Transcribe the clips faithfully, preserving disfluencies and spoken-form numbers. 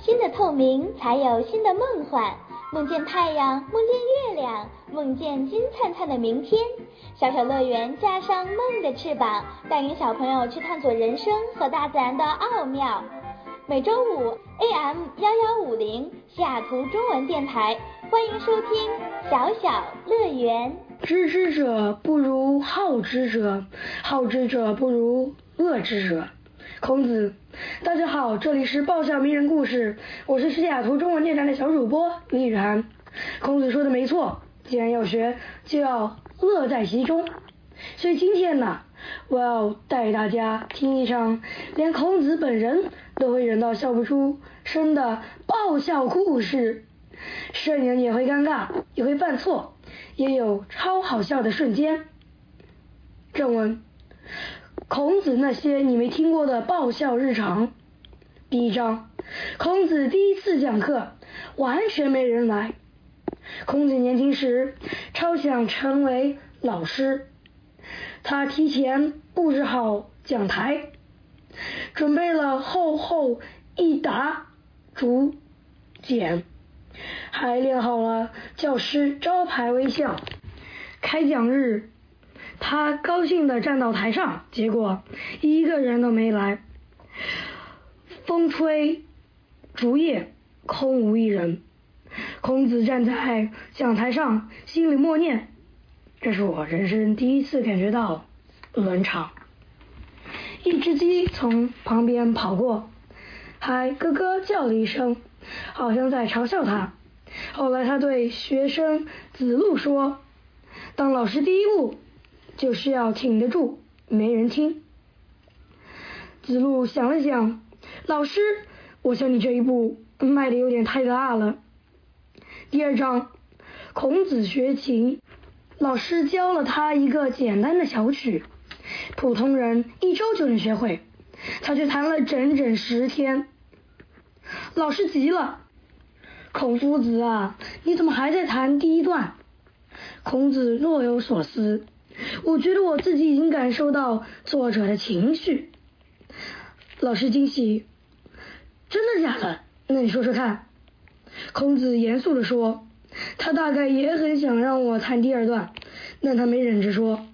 新的透明才有新的梦幻，梦见太阳，梦见月亮，梦见金灿灿的明天。小小乐园架上梦的翅膀，带领小朋友去探索人生和大自然的奥妙。每周五 A M 一一五零西雅图中文电台，欢迎收听小小乐园。 知之者不如好之者，好之者不如恶之者。孔子。大家好，这里是爆笑名人故事，我是西雅图中文电台的小主播李雨涵。孔子说的没错，既然要学，就要乐在其中。所以今天呢，我要带大家听一场连孔子本人都会忍到笑不出声的爆笑故事。圣人也会尴尬，也会犯错，也有超好笑的瞬间。正文：孔子那些你没听过的爆笑日常。第一章：孔子第一次讲课，完全没人来。孔子年轻时超想成为老师，他提前布置好讲台，准备了厚厚一沓竹简，还练好了教师招牌微笑。开讲日，他高兴地站到台上，结果一个人都没来。风吹竹叶，空无一人。孔子站在讲台上，心里默念：这是我人生第一次感觉到冷场。一只鸡从旁边跑过，还咯咯叫了一声，好像在嘲笑他。后来他对学生子路说：当老师第一步就是要挺得住，没人听。子路想了想，老师，我想你这一步迈得有点太大了。第二章，孔子学琴，老师教了他一个简单的小曲，普通人一周就能学会，他却弹了整整十天。老师急了：孔夫子啊，你怎么还在弹第一段？孔子若有所思：我觉得我自己已经感受到作者的情绪。老师惊喜：真的假的？那你说说看。孔子严肃地说：他大概也很想让我弹第二段，但他没忍着说。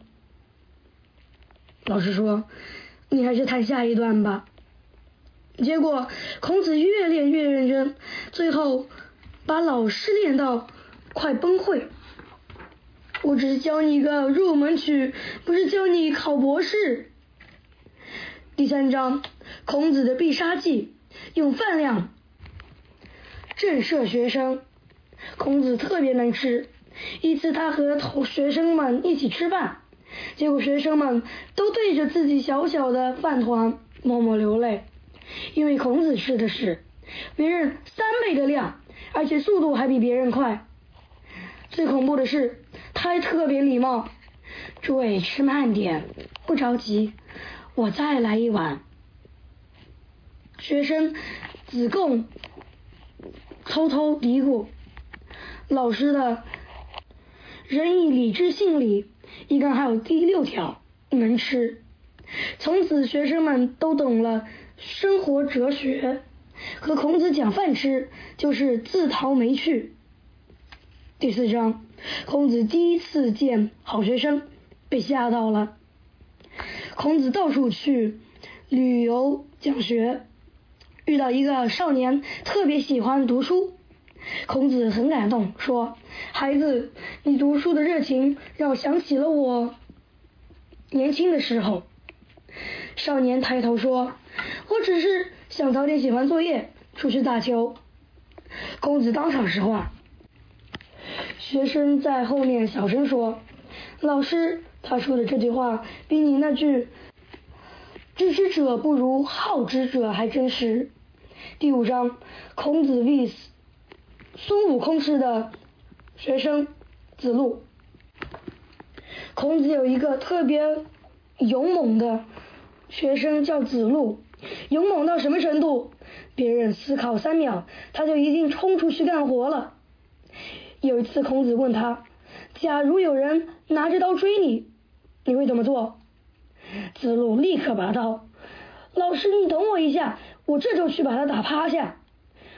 老师说：你还是弹下一段吧。结果孔子越练越认真，最后把老师练到快崩溃。我只是教你一个入门曲，不是教你考博士。第三章，孔子的必杀技，用饭量震慑学生。孔子特别能吃，一次他和同学生们一起吃饭，结果学生们都对着自己小小的饭团默默流泪，因为孔子吃的是别人三倍的量，而且速度还比别人快。最恐怖的是，他还特别礼貌：诸位吃慢点，不着急，我再来一碗。学生子贡偷偷嘀咕：老师的仁义礼智信里一共还有第六条，能吃。从此学生们都懂了生活哲学，和孔子讲饭吃就是自讨没趣。第四章，孔子第一次见好学生，被吓到了。孔子到处去旅游讲学，遇到一个少年特别喜欢读书，孔子很感动，说：孩子，你读书的热情让我想起了我年轻的时候。少年抬头说：我只是想早点写完作业，出去打球。孔子当场石化。学生在后面小声说：老师，他说的这句话比你那句知之者不如好之者还真实。第五章，孔子 vs 孙悟空式的学生子路。孔子有一个特别勇猛的学生叫子路，勇猛到什么程度？别人思考三秒，他就一定冲出去干活了。有一次孔子问他：假如有人拿着刀追你，你会怎么做？子路立刻拔刀：老师，你等我一下，我这就去把他打趴下。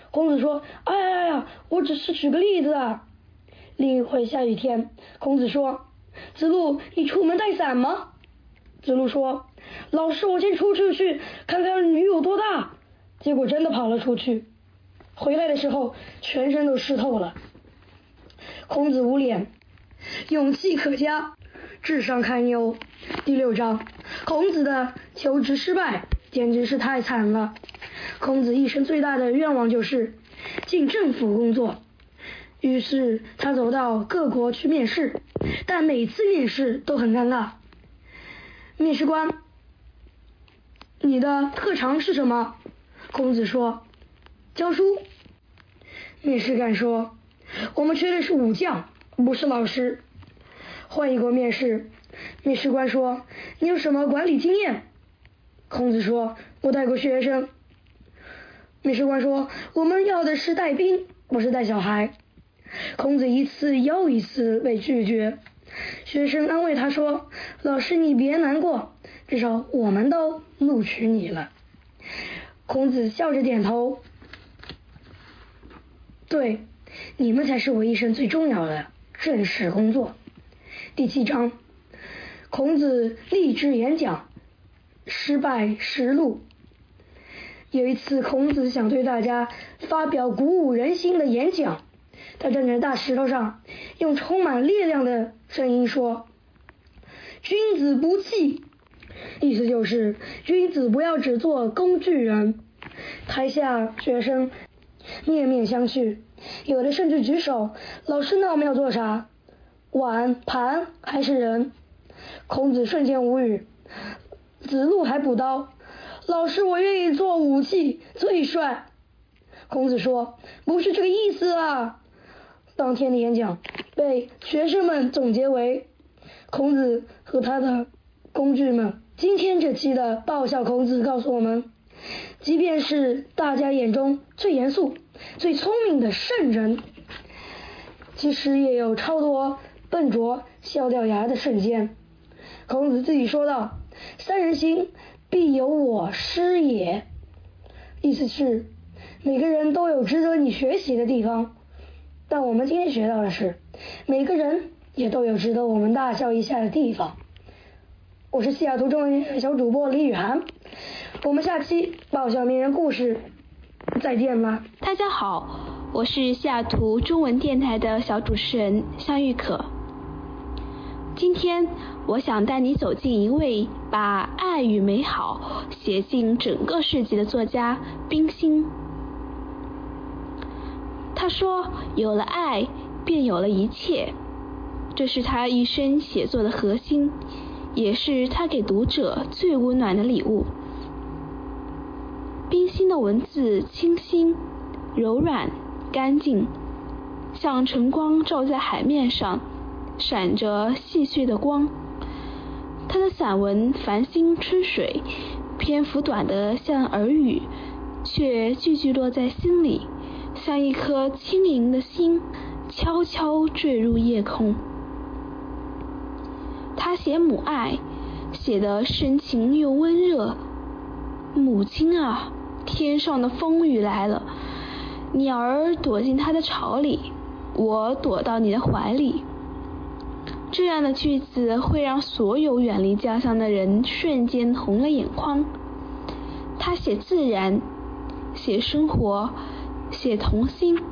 孔子说：“哎呀呀，我只是举个例子啊。”另一回下雨天，孔子说：“子路，你出门带伞吗？”子路说：“老师，我先出去去看看雨有多大。”结果真的跑了出去，回来的时候全身都湿透了。孔子无脸，勇气可嘉，智商堪忧。第六章，孔子的求职失败简直是太惨了。孔子一生最大的愿望就是进政府工作，于是他走到各国去面试，但每次面试都很尴尬。面试官：“你的特长是什么？”孔子说：“教书。”面试官说：“我们缺的是武将，不是老师。”换一国面试，面试官说：“你有什么管理经验？”孔子说：“我带过学生。”面试官说：“我们要的是带兵，不是带小孩。”孔子一次又一次被拒绝。学生安慰他说：“老师，你别难过，至少我们都录取你了。”孔子笑着点头：“对，你们才是我一生最重要的正式工作。”第七章，孔子励志演讲，失败实录。有一次，孔子想对大家发表鼓舞人心的演讲，他站在大石头上，用充满力量的声音说：“君子不器。”意思就是君子不要只做工具人。台下学生面面相觑，有的甚至举手：“老师，那我们要做啥？碗、盘还是人？”孔子瞬间无语。子路还补刀：“老师，我愿意做武器，最帅。”孔子说：“不是这个意思啊。”当天的演讲被学生们总结为孔子和他的工具们。今天这期的爆笑孔子告诉我们，即便是大家眼中最严肃、最聪明的圣人，其实也有超多笨拙、笑掉牙的瞬间。孔子自己说道：“三人行，必有我师也。”意思是每个人都有值得你学习的地方，但我们今天学到的是，每个人也都有值得我们大笑一下的地方。我是西雅图中文小主播李雨涵，我们下期爆笑名人故事再见啦！ 大家好，我是西雅图中文电台的小主持人向玉可。今天我想带你走进一位把爱与美好写进整个世纪的作家冰心。他说：“有了爱，便有了一切。”这是他一生写作的核心，也是他给读者最温暖的礼物。冰心的文字清新、柔软、干净，像晨光照在海面上，闪着细碎的光。他的散文繁星春水，篇幅短得像耳语，却句句落在心里，像一颗轻盈的心悄悄坠入夜空。他写母爱，写得深情又温热。母亲啊，天上的风雨来了，鸟儿躲进它的巢里，我躲到你的怀里。这样的句子会让所有远离家乡的人瞬间红了眼眶。他写自然，写生活，写童心，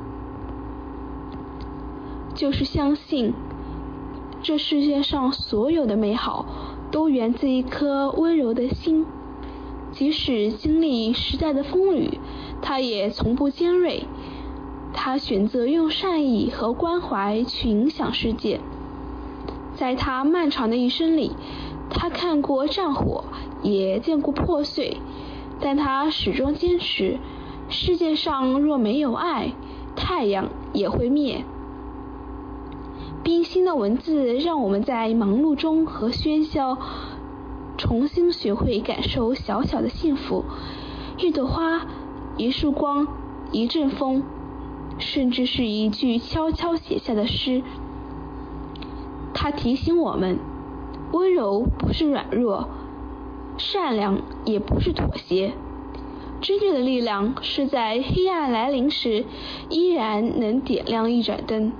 就是相信这世界上所有的美好都源自一颗温柔的心。即使经历时代的风雨，他也从不尖锐。他选择用善意和关怀去影响世界。在他漫长的一生里，他看过战火，也见过破碎，但他始终坚持，世界上若没有爱，太阳也会灭。冰心的文字让我们在忙碌中和喧嚣重新学会感受小小的幸福，一朵花，一束光，一阵风，甚至是一句悄悄写下的诗。它提醒我们，温柔不是软弱，善良也不是妥协。 真正的力量是在黑暗来临时依然能点亮一盏灯。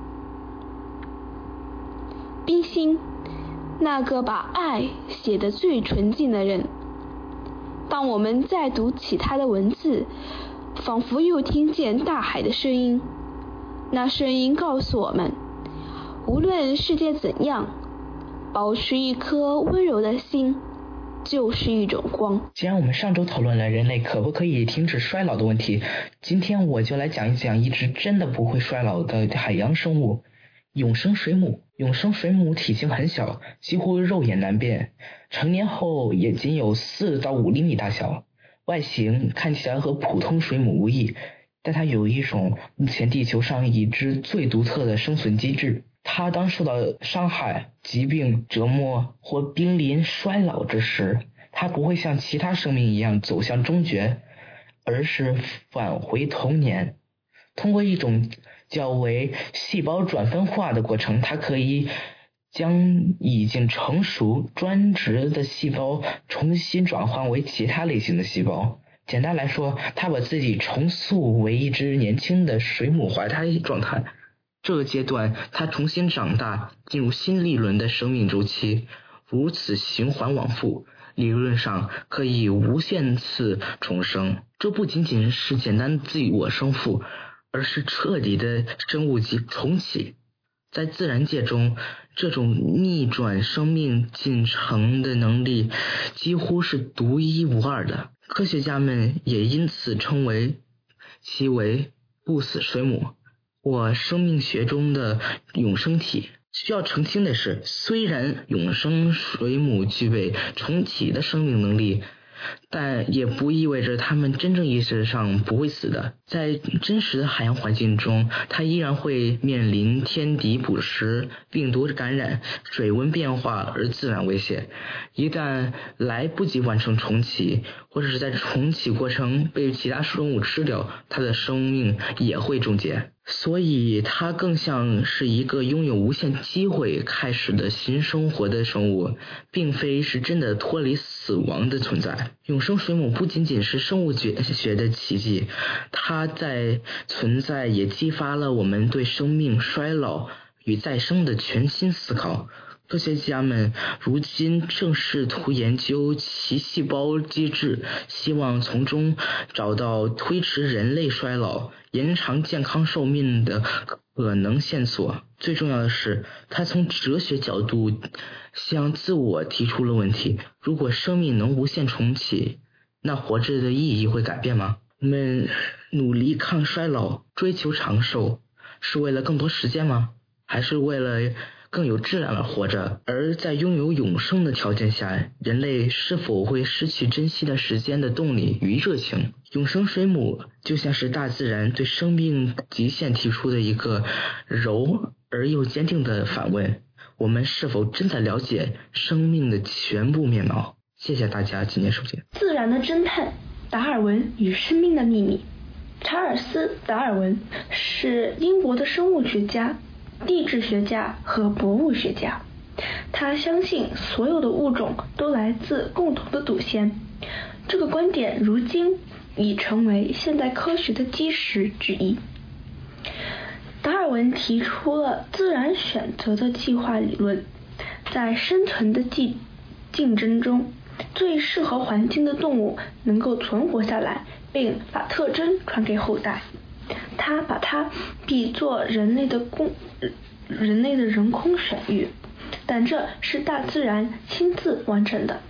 冰心，那个把爱写得最纯净的人。当我们再读起他的文字，仿佛又听见大海的声音。那声音告诉我们，无论世界怎样，保持一颗温柔的心就是一种光。 既然我们上周讨论了人类可不可以停止衰老的问题，今天我就来讲一讲一只真的不会衰老的海洋生物——永生水母。永生水母体型很小，几乎肉眼难辨，成年后也仅有四到五厘米大小，外形看起来和普通水母无异，但它有一种目前地球上已知最独特的生存机制。它当受到伤害、疾病折磨或濒临衰老之时，它不会像其他生命一样走向终绝，而是返回童年。通过一种较为细胞转分化的过程，它可以将已经成熟专职的细胞重新转换为其他类型的细胞。简单来说，它把自己重塑为一只年轻的水母怀胎状态。这个阶段，它重新长大，进入新一轮的生命周期，如此循环往复，理论上可以无限次重生。这不仅仅是简单的自我生复，而是彻底的生物级重启。在自然界中，这种逆转生命进程的能力几乎是独一无二的。科学家们也因此称为其为不死水母，或生命学中的永生体。需要澄清的是，虽然永生水母具备重启的生命能力，但也不意味着它们真正意识上不会死的。在真实的海洋环境中，它依然会面临天敌捕食、病毒感染、水温变化而自然威胁。一旦来不及完成重启，或者是在重启过程被其他生物吃掉，它的生命也会终结。所以它更像是一个拥有无限机会开始的新生活的生物，并非是真的脱离死亡的存在。永生水母不仅仅是生物学的奇迹，它在存在也激发了我们对生命、衰老与再生的全新思考。科学家们如今正试图研究其细胞机制，希望从中找到推迟人类衰老、延长健康寿命的可能线索。最重要的是，他从哲学角度向自我提出了问题：如果生命能无限重启，那活着的意义会改变吗？我们努力抗衰老、追求长寿，是为了更多时间吗？还是为了更有质量而活着？而在拥有永生的条件下，人类是否会失去珍惜的时间的动力与热情？永生水母就像是大自然对生命极限提出的一个柔而又坚定的反问：我们是否真的了解生命的全部面貌？谢谢大家今天收听。 自然的侦探，达尔文与生命的秘密。查尔斯·达尔文是英国的生物学家、地质学家和博物学家。他相信所有的物种都来自共同的祖先，这个观点如今已成为现代科学的基石之一。达尔文提出了自然选择的进化理论，在生存的竞竞争中，最适合环境的动物能够存活下来，并把特征传给后代。他把它比作人类的工人类的人工选育，但这是大自然亲自完成的。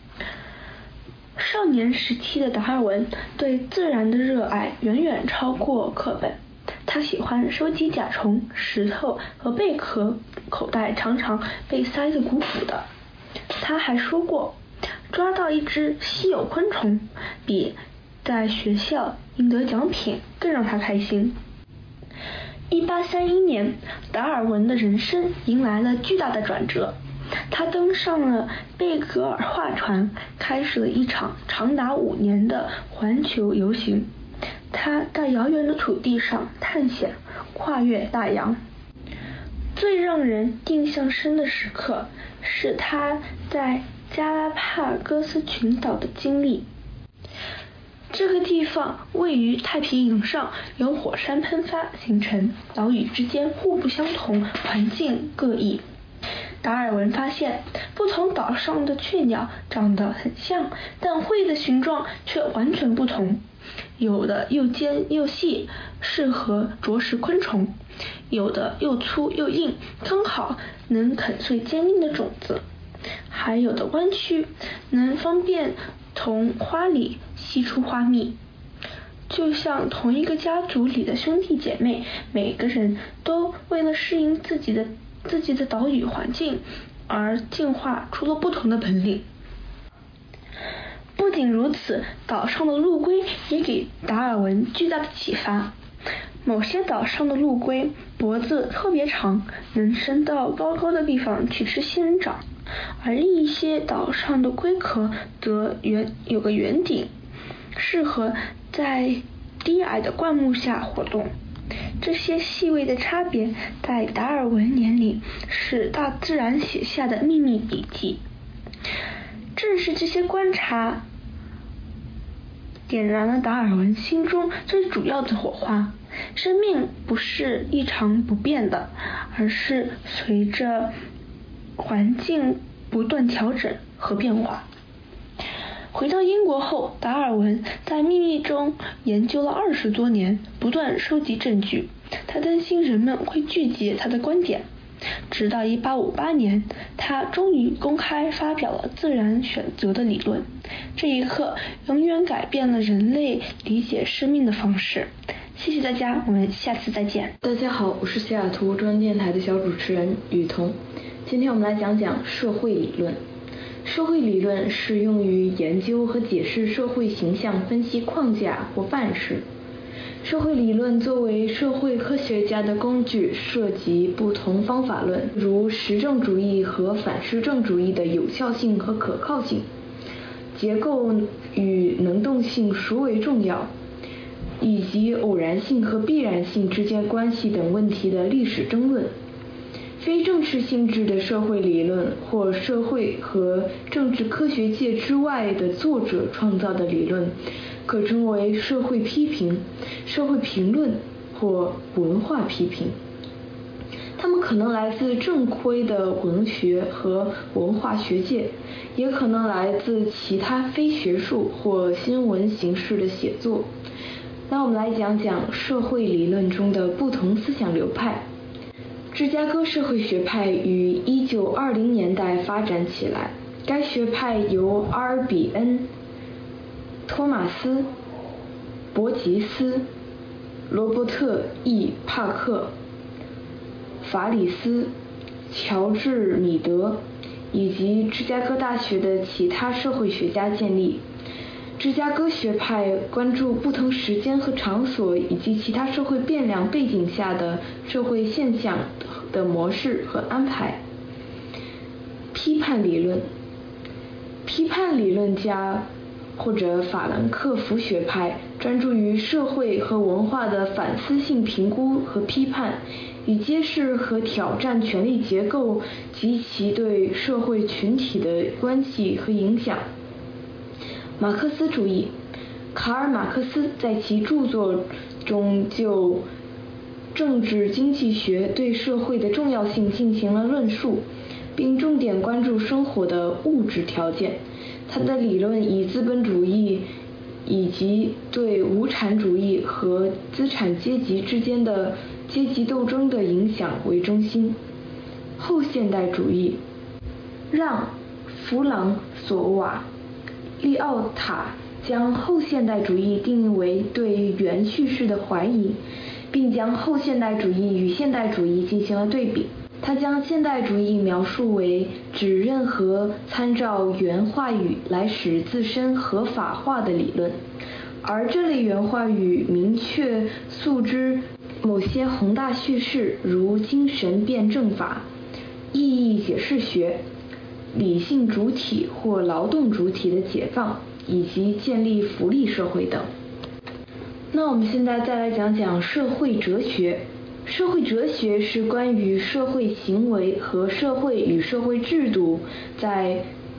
少年时期的达尔文对自然的热爱远远超过课本，他喜欢收集甲虫、石头和贝壳，口袋常常被塞得鼓鼓的。他还说过，抓到一只稀有昆虫比在学校赢得奖品更让他开心。一八三一年，达尔文的人生迎来了巨大的转折，他登上了贝格尔划船，开始了一场长达五年的环球游行。他在遥远的土地上探险，跨越大洋。最让人印象深的时刻是他在加拉帕戈斯群岛的经历。 这个地方位于太平洋上，由火山喷发形成，岛屿之间互不相同，环境各异。达尔文发现，不同岛上的雀鸟长得很像，但喙的形状却完全不同。有的又尖又细，适合啄食昆虫；有的又粗又硬，刚好能啃碎坚硬的种子；还有的弯曲，能方便从花里吸出花蜜。就像同一个家族里的兄弟姐妹，每个人都为了适应自己的自己的岛屿环境而进化出了不同的本领。不仅如此，岛上的陆龟也给达尔文巨大的启发。某些岛上的陆龟脖子特别长，能伸到高高的地方去吃仙人掌，而另一些岛上的龟壳则圆有个圆顶，适合在低矮的灌木下活动。这些细微的差别在达尔文眼里是大自然写下的秘密笔记。正是这些观察点燃了达尔文心中最主要的火花。生命不是一成不变的，而是随着环境不断调整和变化。回到英国后，达尔文在秘密中研究了二十多年，不断收集证据。他担心人们会拒绝他的观点，直到一八五八年，他终于公开发表了自然选择的理论。这一刻永远改变了人类理解生命的方式。谢谢大家，我们下次再见。 大家好，我是西雅图中文电台的小主持人雨桐。今天我们来讲讲社会理论。社会理论是用于研究和解释社会形象分析框架或范式。社会理论作为社会科学家的工具，涉及不同方法论，如实证主义和反实证主义的有效性和可靠性，结构与能动性孰为重要，以及偶然性和必然性之间关系等问题的历史争论。非正式性质的社会理论，或社会和政治科学界之外的作者创造的理论，可称为社会批评、社会评论或文化批评。它们可能来自正规的文学和文化学界，也可能来自其他非学术或新闻形式的写作。那我们来讲讲社会理论中的不同思想流派。芝加哥社会学派于一九二零年代发展起来，该学派由阿尔比恩、托马斯、伯吉斯、罗伯特 ·E· 帕克、法里斯、乔治·米德以及芝加哥大学的其他社会学家建立。芝加哥学派关注不同时间和场所以及其他社会变量背景下的社会现象的模式和安排。批判理论，批判理论家或者法兰克福学派专注于社会和文化的反思性评估和批判，以揭示和挑战权力结构及其对社会群体的关系和影响。马克思主义，卡尔·马克思在其著作中就政治经济学对社会的重要性进行了论述，并重点关注生活的物质条件。他的理论以资本主义以及对无产主义和资产阶级之间的阶级斗争的影响为中心。后现代主义，让·弗朗索瓦·利奥塔将后现代主义定义为对原叙事的怀疑，并将后现代主义与现代主义进行了对比。他将现代主义描述为指任何参照原话语来使自身合法化的理论，而这类原话语明确诉之某些宏大叙事，如精神辩证法、意义解释学、理性主体或劳动主体的解放，以及建立福利社会等。那我们现在再来讲讲社会哲学。社会哲学是关于社会行为和社会与社会制度在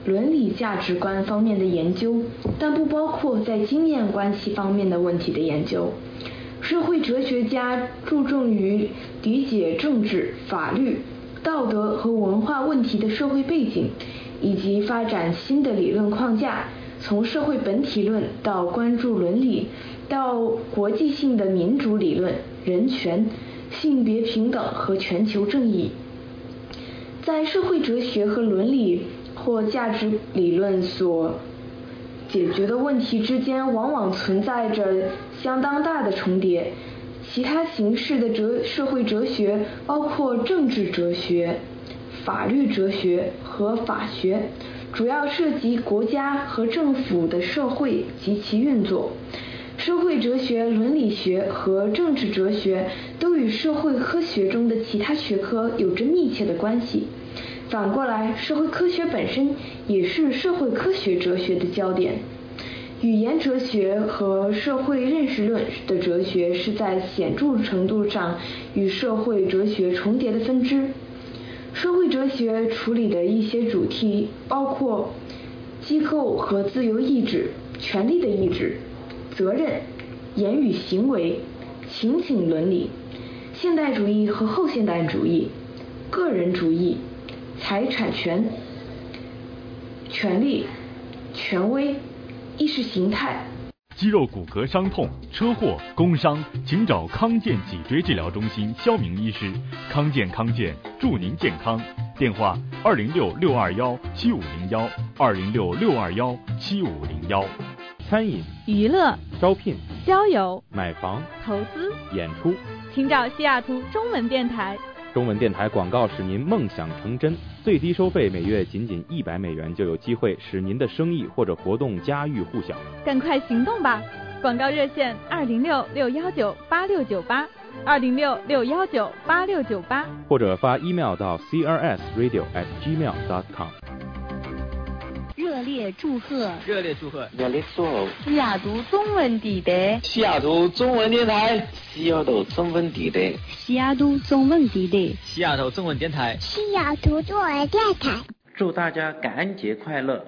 伦理价值观方面的研究，但不包括在经验关系方面的问题的研究。社会哲学家注重于理解政治、法律、道德和文化问题的社会背景，以及发展新的理论框架，从社会本体论到关注伦理，到国际性的民主理论、人权、性别平等和全球正义。在社会哲学和伦理或价值理论所解决的问题之间，往往存在着相当大的重叠。其他形式的哲社会哲学包括政治哲学、法律哲学和法学，主要涉及国家和政府的社会及其运作。社会哲学、伦理学和政治哲学都与社会科学中的其他学科有着密切的关系。反过来，社会科学本身也是社会科学哲学的焦点。语言哲学和社会认识论的哲学是在显著程度上与社会哲学重叠的分支。社会哲学处理的一些主题包括机构和自由意志、权利的意志、责任、言语行为、情景伦理、现代主义和后现代主义、个人主义、财产权、权利、权威、意识形态。 肌肉骨骼伤痛、车祸、工伤，请找康健脊椎治疗中心肖明医师。康健康健，祝您健康。电话：二零六六二幺七五零幺，二零六六二幺七五零幺。 餐饮、 娱乐、 招聘、 交友、 买房、 投资、 演出， 请找西雅图中文电台。 中文电台广告使您梦想成真，最低收费每月仅仅一百美元，就有机会使您的生意或者活动家喻户晓。 赶快行动吧！广告热线二零六六幺九八六九八，二零六六幺九八六九八， 或者发 email 到 c r s radio at gmail dot com。 热烈祝贺！ 热烈祝贺！ 热烈祝贺！ 西雅图中文地带， 西雅图中文电台，西雅图中文地带， 西雅图中文地带， 西雅图中文电台， 西雅图中文电台。 祝大家感恩节快乐！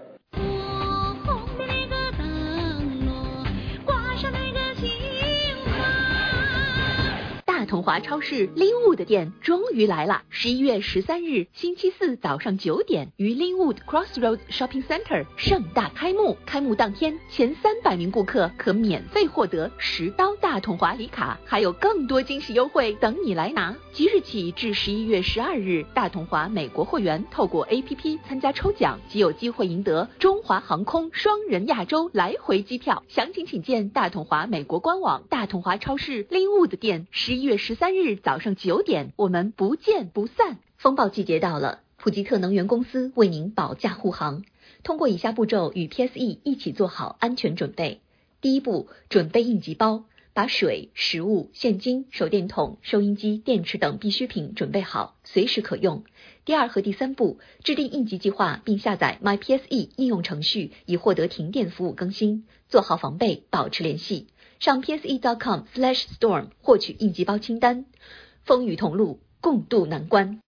大同华超市 Linwood 的店终于来了！十一月十三日星期四早上九点，于 Linwood Crossroads Shopping Center 盛大开幕。开幕当天，前三百名顾客可免费获得十刀大同华礼卡，还有更多惊喜优惠等你来拿。即日起至十一月十二日，大同华美国会员透过 A P P 参加抽奖，即有机会赢得中华航空双人亚洲来回机票。详情请见大同华美国官网。大同华超市 Linwood 店，十一月十三日早上九点，我们不见不散。风暴季节到了，普吉特能源公司为您保驾护航，通过以下步骤与 P S E 一起做好安全准备。第一步，准备应急包，把水、食物、现金、手电筒、收音机、电池等必需品准备好，随时可用。第二和第三步，制定应急计划并下载 My P S E 应用程序，以获得停电服务更新，做好防备，保持联系。上 P S E dot com slash storm 获取应急包清单。风雨同路，共度难关。